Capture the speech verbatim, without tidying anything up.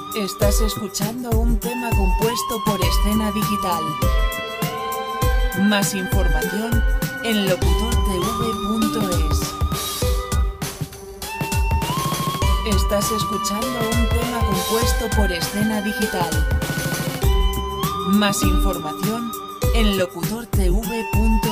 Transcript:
Estás escuchando un tema compuesto por Escena Digital. Más información en locutor t v punto es. Estás escuchando un tema compuesto por Escena Digital. Más información en locutor t v punto es.